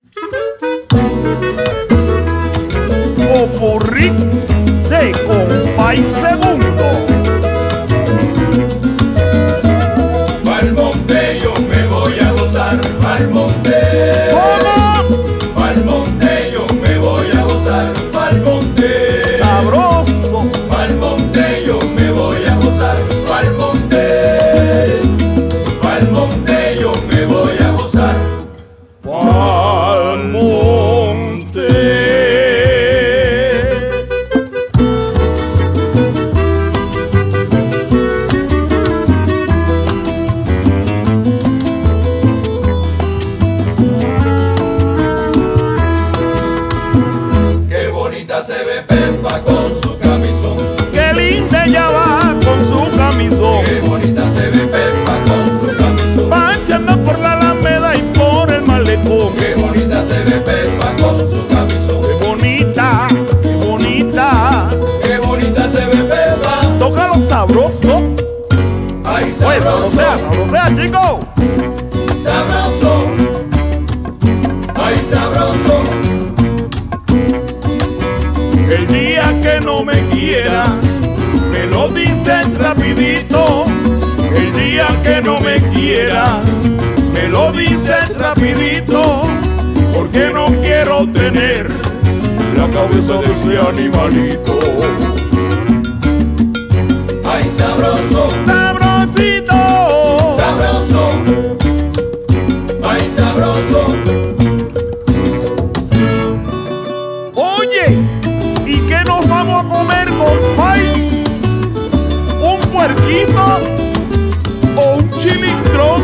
Popurrí de Compay Segundo. Pa'l monte yo me voy a gozar, pa'l monte. ¿Cómo? Pa'l monte yo me voy a gozar, pa'l monte. Sabroso. Pa'l monte yo me voy a gozar, pa'l monte. Pa'l monte yo me voy a gozar. Pa'l monte. Qué bonita se ve Pepa con su camisón. Qué linda ella va con su camisón. Qué bonita se ve Pepa con su camisón. Paseando por la Alameda y por el malecón. Qué bonita se ve Pepa con su camisón. Qué bonita, qué bonita. Qué bonita se ve Pepa. Tócalo sabroso. Ay, Pues sabroso, sabrosea, chico. sabroso. Ay, sabroso. El día que no me quieras, me lo dices rapidito. El día que no me quieras, me lo dices rapidito. Porque no quiero tener la cabeza de ese animalito. Ay, sabroso, Sabrosito. sabroso. Ay, sabroso. Oye, ¿y qué nos vamos a comer, compay? ¿Un puerquito o un chilindrón?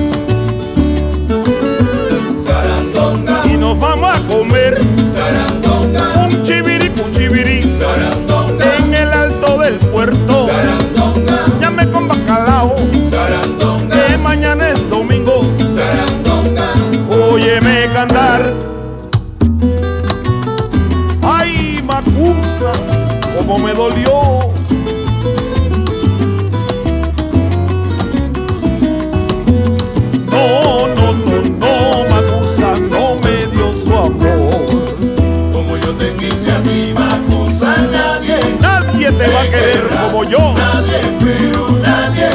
Sarandonga, Y nos vamos a comer sarandonga, un chiviricuchivirí sarandonga, en el alto del puerto. sarandonga, Llame con bacalao, sarandonga, que mañana es domingo. sarandonga. Óyeme cantar. Ay, Macusa, cómo me dolió. No, no, no, no, Macusa no me dio su amor. Como yo te quise a ti, Macusa, nadie, Nadie te va a querer como yo. nadie, pero nadie,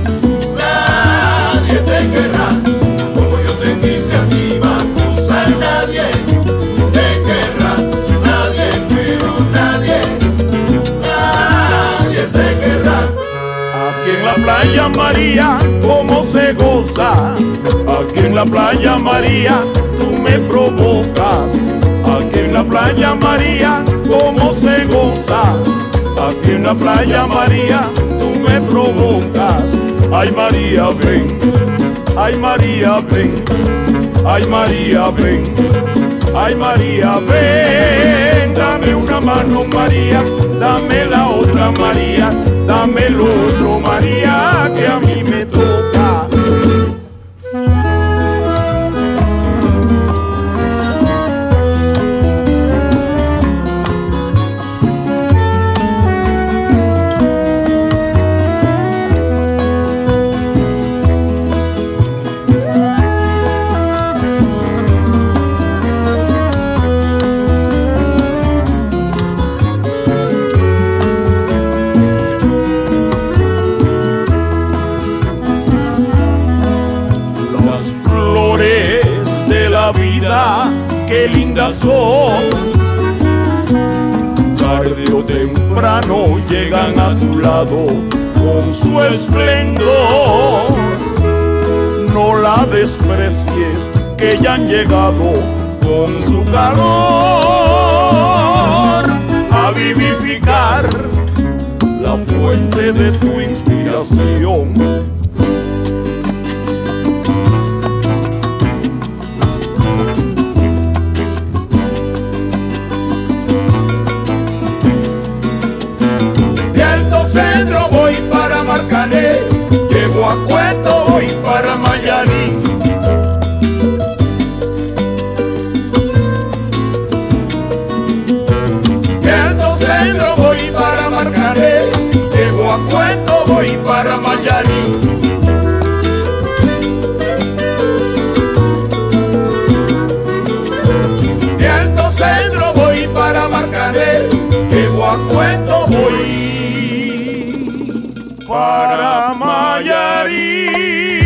nadie te querrá. Como yo te quise a ti, Macusa, nadie te querrá. Nadie, pero nadie, nadie te querrá. Aquí en la playa María, cómo se goza. Aquí en la playa María, tú me provocas. Aquí en la playa María, cómo se goza. Aquí en la playa María, tú me provocas. Ay María, ven. Ay María, ven. Ay María, ven. Ay María, ven. Dame una mano María, dame la otra María, dame el otro María que a mí me toca. Las flores de la vida, qué lindas son. Tarde o temprano llegan a tu lado con su esplendor. No la desprecies, que ya han llegado con su calor a vivificar la fuente de tu inspiración. De Alto Cedro voy para Marcané, llego a Cueto, voy para Mayarí. De Alto Cedro voy para Marcané, llego a Cueto, voy para Mayarí. para Mayarí.